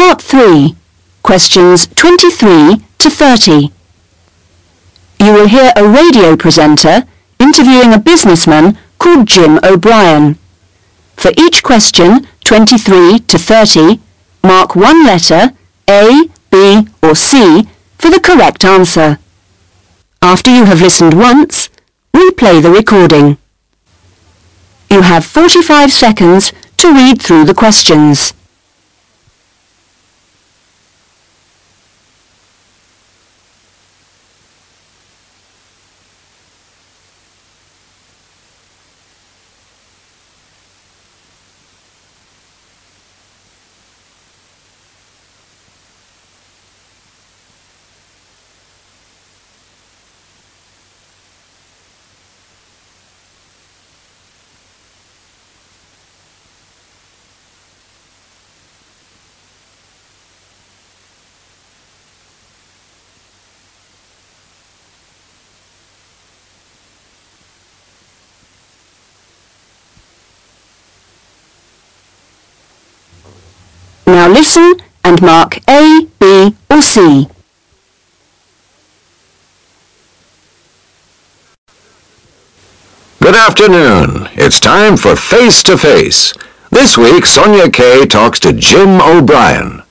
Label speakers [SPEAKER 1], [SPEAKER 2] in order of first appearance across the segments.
[SPEAKER 1] Part 3, questions 23 to 30. You will hear a radio presenter interviewing a businessman called Jim O'Brien. For each question, 23 to 30, mark one letter, A, B or C, for the correct answer. After you have listened once, replay the recording. You have 45 seconds to read through the questions. Now listen and mark A, B or C.
[SPEAKER 2] Good afternoon. It's time for Face to Face. This week, Sonia Kay talks to Jim O'Brien.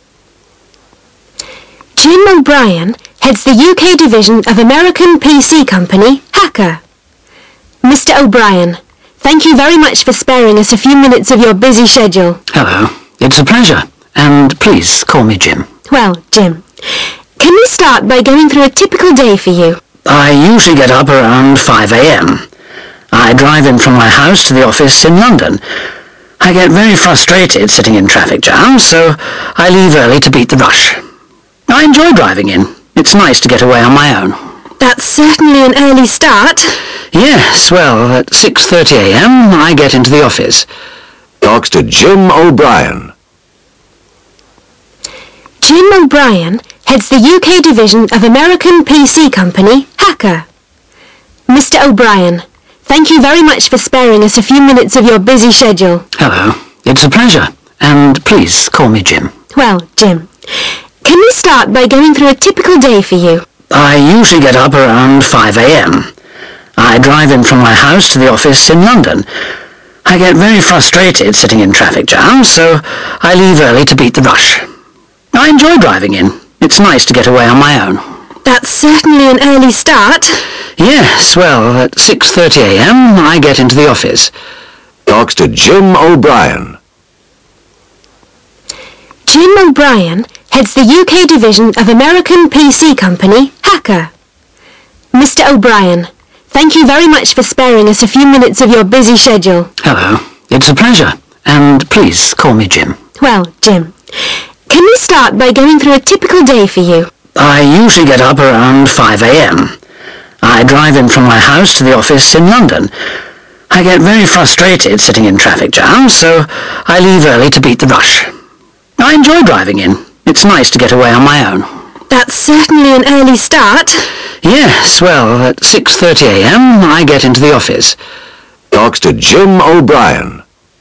[SPEAKER 3] Jim O'Brien heads the UK division of American PC company, Hacker. Mr. O'Brien, thank you very much for sparing us a few minutes of your busy schedule.
[SPEAKER 4] Hello. It's a pleasure. And please call me Jim.
[SPEAKER 3] Well, Jim, can we start by going through a typical day for you?
[SPEAKER 4] I usually get up around 5 a.m. I drive in from my house to the office in London. I get very frustrated sitting in traffic jams, so I leave early to beat the rush. I enjoy driving in. It's nice to get away on my own.
[SPEAKER 3] That's certainly an early start.
[SPEAKER 4] Yes, well, at 6:30 a.m. I get into the office.
[SPEAKER 2] Talks to Jim O'Brien.
[SPEAKER 3] Jim O'Brien heads the UK division of American PC company, Hacker. Mr. O'Brien, thank you very much for sparing us a few minutes of your busy schedule.
[SPEAKER 4] Hello. It's a pleasure. And please call me Jim.
[SPEAKER 3] Well, Jim, can we start by going through a typical day for you?
[SPEAKER 4] I usually get up around 5 a.m. I drive in from my house to the office in London. I get very frustrated sitting in traffic jams, so I leave early to beat the rush. I enjoy driving in. It's nice to get away on my own.
[SPEAKER 3] That's certainly an early start.
[SPEAKER 4] Yes, well, at 6:30 a.m. I get into the office.
[SPEAKER 2] Talks to Jim O'Brien.
[SPEAKER 3] Jim O'Brien heads the UK division of American PC company, Hacker. Mr. O'Brien, thank you very much for sparing us a few minutes of your busy schedule.
[SPEAKER 4] Hello. It's a pleasure. And please call me Jim.
[SPEAKER 3] Well, Jim, can we start by going through a typical day for you?
[SPEAKER 4] I usually get up around 5 a.m. I drive in from my house to the office in London. I get very frustrated sitting in traffic jams, so I leave early to beat the rush. I enjoy driving in. It's nice to get away on my own.
[SPEAKER 3] That's certainly an early start.
[SPEAKER 4] Yes, well, at 6:30 a.m. I get into the office.
[SPEAKER 2] Talks to Jim O'Brien.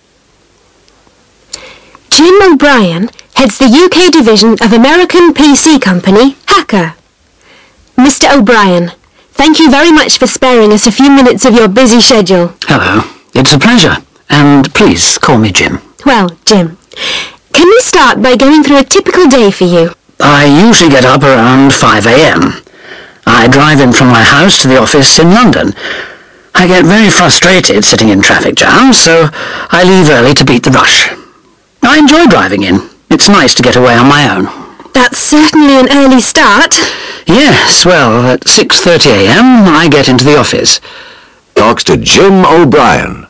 [SPEAKER 3] Jim O'Brien heads the UK division of American PC company, Hacker. Mr. O'Brien, thank you very much for sparing us a few minutes of your busy schedule.
[SPEAKER 4] Hello. It's a pleasure. And please call me Jim.
[SPEAKER 3] Well, Jim, can we start by going through a typical day for you?
[SPEAKER 4] I usually get up around 5 a.m. I drive in from my house to the office in London. I get very frustrated sitting in traffic jams, so I leave early to beat the rush. I enjoy driving in. It's nice to get away on my own.
[SPEAKER 3] That's certainly an early start.
[SPEAKER 4] Yes, well, at 6:30 a.m. I get into the office.
[SPEAKER 2] Talks to Jim O'Brien.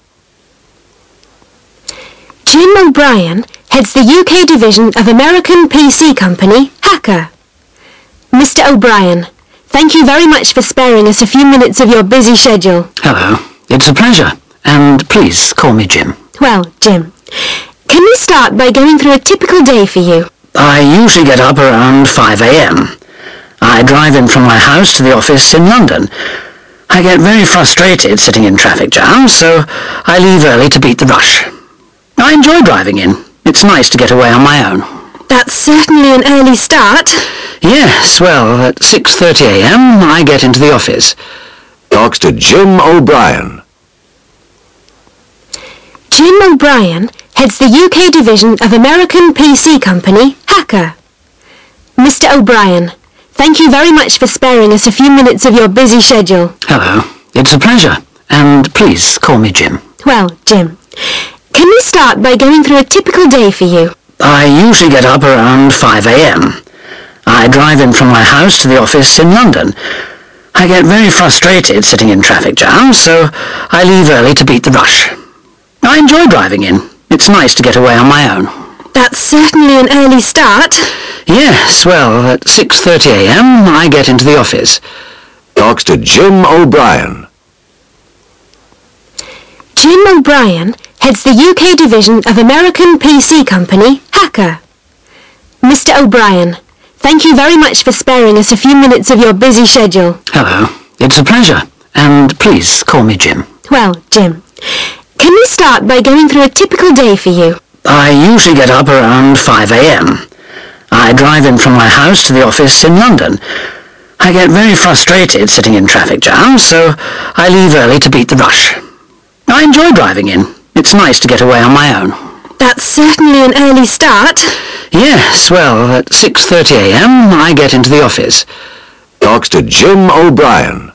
[SPEAKER 3] Jim O'Brien heads the UK division of American PC company, Hacker. Mr. O'Brien, thank you very much for sparing us a few minutes of your busy schedule.
[SPEAKER 4] Hello. It's a pleasure. And please call me Jim.
[SPEAKER 3] Well, Jim, can we start by going through a typical day for you?
[SPEAKER 4] I usually get up around 5 a.m. I drive in from my house to the office in London. I get very frustrated sitting in traffic jams, so I leave early to beat the rush. I enjoy driving in. It's nice to get away on my own.
[SPEAKER 3] That's certainly an early start.
[SPEAKER 4] Yes, well, at 6:30 a.m. I get into the office.
[SPEAKER 2] Talks to Jim O'Brien.
[SPEAKER 3] Jim O'Brien heads the UK division of American PC company, Hacker. Mr. O'Brien, thank you very much for sparing us a few minutes of your busy schedule.
[SPEAKER 4] Hello. It's a pleasure. And please call me Jim.
[SPEAKER 3] Well, Jim, can we start by going through a typical day for you?
[SPEAKER 4] I usually get up around 5 a.m. I drive in from my house to the office in London. I get very frustrated sitting in traffic jams, so I leave early to beat the rush. I enjoy driving in. It's nice to get away on my own.
[SPEAKER 3] That's certainly an early start.
[SPEAKER 4] Yes, well, at 6:30 a.m. I get into the office.
[SPEAKER 2] Talks to Jim O'Brien.
[SPEAKER 3] Jim O'Brien heads the UK division of American PC company, Hacker. Mr. O'Brien, thank you very much for sparing us a few minutes of your busy schedule.
[SPEAKER 4] Hello. It's a pleasure. And please call me Jim.
[SPEAKER 3] Well, Jim, can we start by going through a typical day for you?
[SPEAKER 4] I usually get up around 5 a.m. I drive in from my house to the office in London. I get very frustrated sitting in traffic jams, so I leave early to beat the rush. I enjoy driving in. It's nice to get away on my own.
[SPEAKER 3] That's certainly an early start.
[SPEAKER 4] Yes, well, at 6:30 a.m. I get into the office.
[SPEAKER 2] Talks to Jim O'Brien.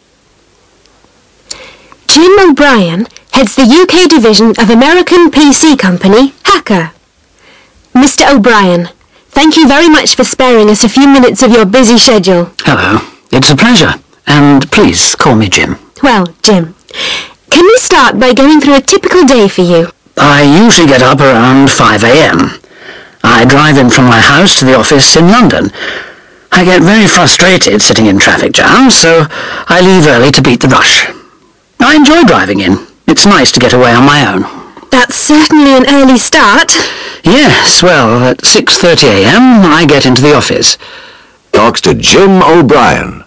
[SPEAKER 3] Jim O'Brien heads the UK division of American PC company, Hacker. Mr. O'Brien, thank you very much for sparing us a few minutes of your busy schedule.
[SPEAKER 4] Hello. It's a pleasure. And please call me Jim.
[SPEAKER 3] Well, Jim, can we start by going through a typical day for you?
[SPEAKER 4] I usually get up around 5 a.m. I drive in from my house to the office in London. I get very frustrated sitting in traffic jams, so I leave early to beat the rush. I enjoy driving in. It's nice to get away on my own.
[SPEAKER 3] That's certainly an early start.
[SPEAKER 4] Yes, well, at 6:30 a.m. I get into the office.
[SPEAKER 2] Talks to Jim O'Brien.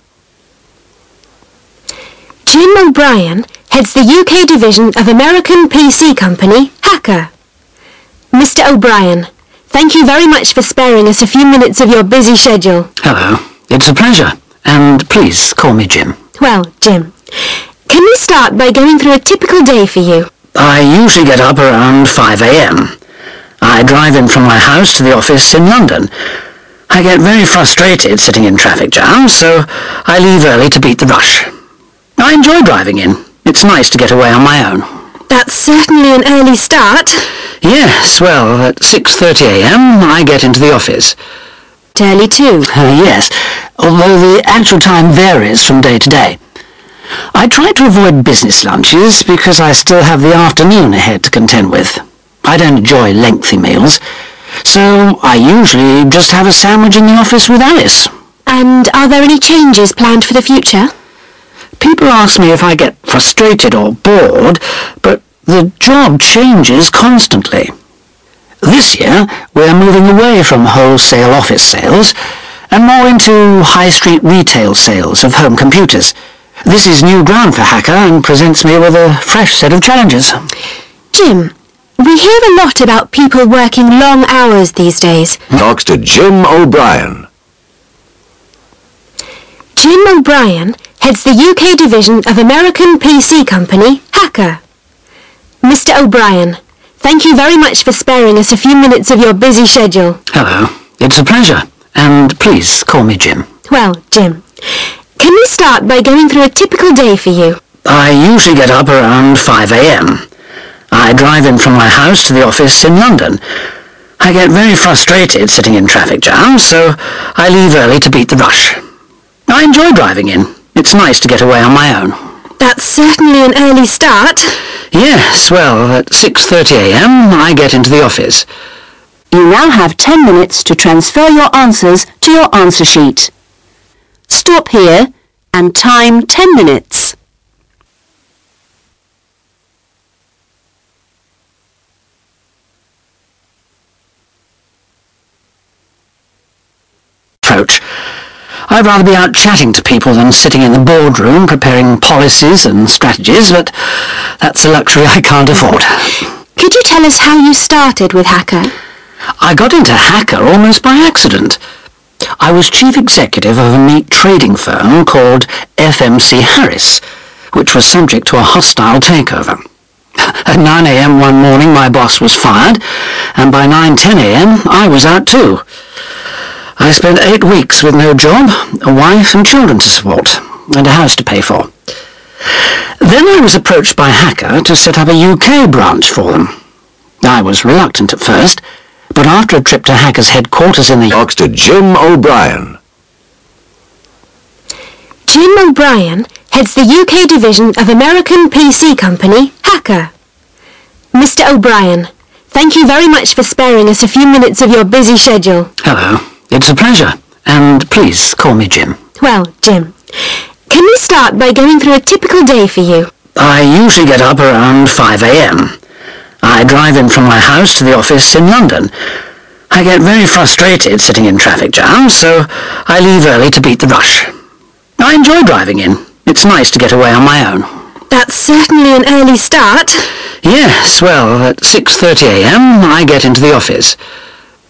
[SPEAKER 3] Jim O'Brien heads the UK division of American PC company, Hacker. Mr. O'Brien, thank you very much for sparing us a few minutes of your busy schedule.
[SPEAKER 4] Hello. It's a pleasure. And please call me Jim.
[SPEAKER 3] Well, Jim, can we start by going through a typical day for you?
[SPEAKER 4] I usually get up around 5 a.m. I drive in from my house to the office in London. I get very frustrated sitting in traffic jams, so I leave early to beat the rush. I enjoy driving in. It's nice to get away on my own.
[SPEAKER 3] That's certainly an early start.
[SPEAKER 4] Yes, well, at 6:30 a.m. I get into the office.
[SPEAKER 3] Early too.
[SPEAKER 4] Yes, although the actual time varies from day to day. I try to avoid business lunches because I still have the afternoon ahead to contend with. I don't enjoy lengthy meals, so I usually just have a sandwich in the office with Alice.
[SPEAKER 3] And are there any changes planned for the future?
[SPEAKER 4] People ask me if I get frustrated or bored, but the job changes constantly. This year, we're moving away from wholesale office sales and more into high street retail sales of home computers. This is new ground for Hacker and presents me with a fresh set of challenges.
[SPEAKER 3] Jim, we hear a lot about people working long hours these days.
[SPEAKER 2] Talks to Jim O'Brien.
[SPEAKER 3] Jim O'Brien heads the UK division of American PC company, Hacker. Mr. O'Brien, thank you very much for sparing us a few minutes of your busy schedule.
[SPEAKER 4] Hello. It's a pleasure. And please call me Jim.
[SPEAKER 3] Well, Jim, can we start by going through a typical day for you?
[SPEAKER 4] I usually get up around 5 a.m. I drive in from my house to the office in London. I get very frustrated sitting in traffic jams, so I leave early to beat the rush. I enjoy driving in. It's nice to get away on my own.
[SPEAKER 3] That's certainly an early start.
[SPEAKER 4] Yes, well, at 6:30 a.m. I get into the office.
[SPEAKER 1] You now have 10 minutes to transfer your answers to your answer sheet. Stop here and time 10 minutes.
[SPEAKER 4] Approach. I'd rather be out chatting to people than sitting in the boardroom preparing policies and strategies, but that's a luxury I can't afford.
[SPEAKER 3] Could you tell us how you started with Hacker?
[SPEAKER 4] I got into Hacker almost by accident. I was chief executive of a meat trading firm called FMC Harris, which was subject to a hostile takeover. At 9 a.m. one morning my boss was fired, and by 9:10 a.m. I was out too. I spent 8 weeks with no job, a wife and children to support, and a house to pay for. Then I was approached by Hacker to set up a UK branch for them. I was reluctant at first, but after a trip to Hacker's headquarters in the...
[SPEAKER 2] Talks to Jim O'Brien.
[SPEAKER 3] Jim O'Brien heads the UK division of American PC company Hacker. Mr. O'Brien, thank you very much for sparing us a few minutes of your busy schedule.
[SPEAKER 4] Hello. It's a pleasure. And please call me Jim.
[SPEAKER 3] Well, Jim, can we start by going through a typical day for you?
[SPEAKER 4] I usually get up around 5 a.m. I drive in from my house to the office in London. I get very frustrated sitting in traffic jams, so I leave early to beat the rush. I enjoy driving in. It's nice to get away on my own.
[SPEAKER 3] That's certainly an early start.
[SPEAKER 4] Yes, well, at 6:30 a.m. I get into the office.